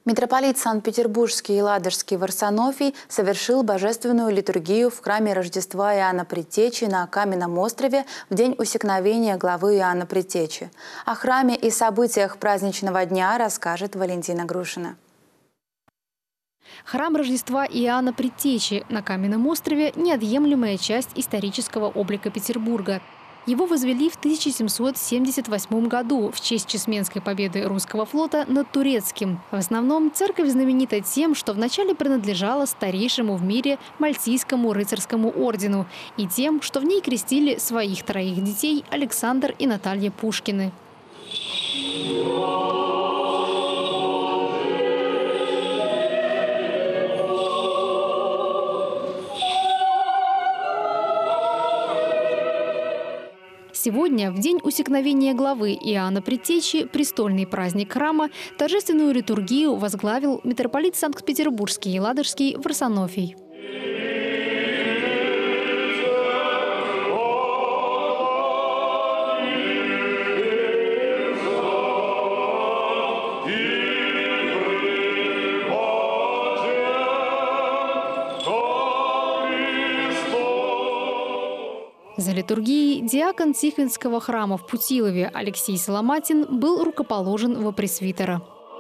Митрополит Санкт-Петербургский и Ладожский Варсонофий совершил божественную литургию в храме Рождества Иоанна Предтечи на Каменном острове в день усекновения главы Иоанна Предтечи. О храме и событиях праздничного дня расскажет Валентина Грушина. Храм Рождества Иоанна Предтечи на Каменном острове – неотъемлемая часть исторического облика Петербурга. Его возвели в 1778 году в честь Чесменской победы русского флота над турецким. В основном церковь знаменита тем, что вначале принадлежала старейшему в мире Мальтийскому рыцарскому ордену и тем, что в ней крестили своих 3 детей Александр и Наталья Пушкины. Сегодня, в день усекновения главы Иоанна Предтечи, престольный праздник храма, торжественную литургию возглавил митрополит Санкт-Петербургский и Ладожский Варсонофий. За литургией диакон Тихвинского храма в Путилове Алексей Соломатин был рукоположен во пресвитера.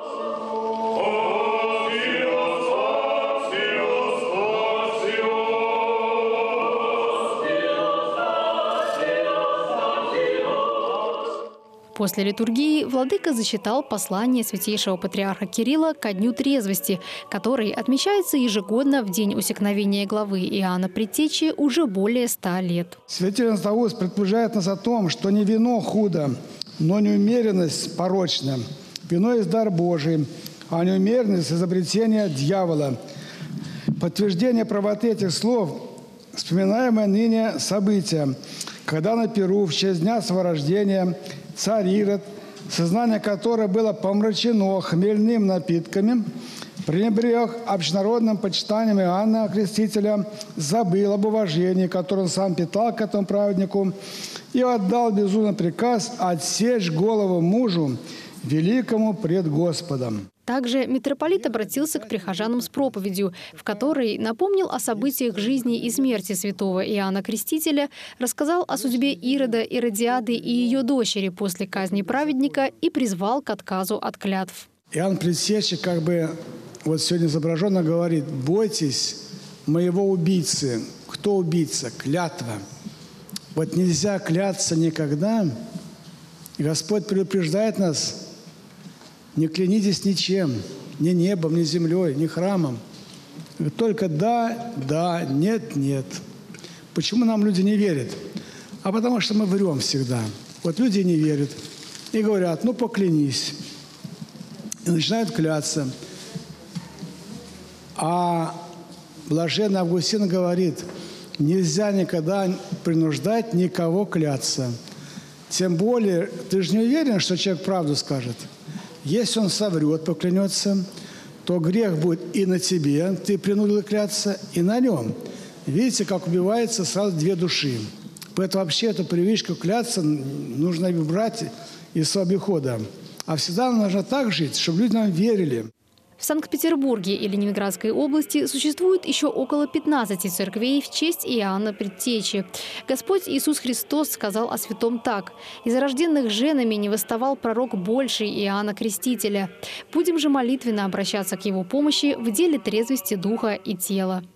После литургии владыка зачитал послание святейшего патриарха Кирилла ко Дню трезвости, который отмечается ежегодно в день усекновения главы Иоанна Предтечи уже более 100 лет. Святейший Златоуст предупреждает нас о том, что не вино худо, но неумеренность порочна. Вино есть дар Божий, а неумеренность – изобретение дьявола. Подтверждение правоты этих слов – вспоминаемое ныне событие, когда на Перу в честь дня своего рождения царь Ирод, сознание которого было помрачено хмельным напитками, пренебрег общенародным почитанием Иоанна Крестителя, забыл об уважении, которое он сам питал к этому праведнику, и отдал безумный приказ отсечь голову мужу, великому пред Господом. Также митрополит обратился к прихожанам с проповедью, в которой напомнил о событиях жизни и смерти святого Иоанна Крестителя, рассказал о судьбе Ирода, Иродиады и ее дочери после казни праведника и призвал к отказу от клятв. Иоанн Предтеча вот сегодня изображенно говорит: «Бойтесь моего убийцы». Кто убийца? Клятва. Вот нельзя кляться никогда. Господь предупреждает нас: не клянитесь ничем, ни небом, ни землей, ни храмом. Только да, да, нет, нет. Почему нам люди не верят? А потому что мы врем всегда. Вот люди не верят и говорят: ну поклянись. И начинают кляться. А блаженный Августин говорит: нельзя никогда принуждать никого кляться. Тем более, ты же не уверен, что человек правду скажет. Если он соврет, поклянется, то грех будет и на тебе, ты принудил кляться, и на нем. Видите, как убивается сразу 2 души. Поэтому вообще эту привычку кляться нужно убрать из своего обихода. А всегда нужно так жить, чтобы люди нам верили. В Санкт-Петербурге и Ленинградской области существует еще около 15 церквей в честь Иоанна Предтечи. Господь Иисус Христос сказал о святом так: «Из рожденных женами не восставал пророк больший Иоанна Крестителя». Будем же молитвенно обращаться к его помощи в деле трезвости духа и тела.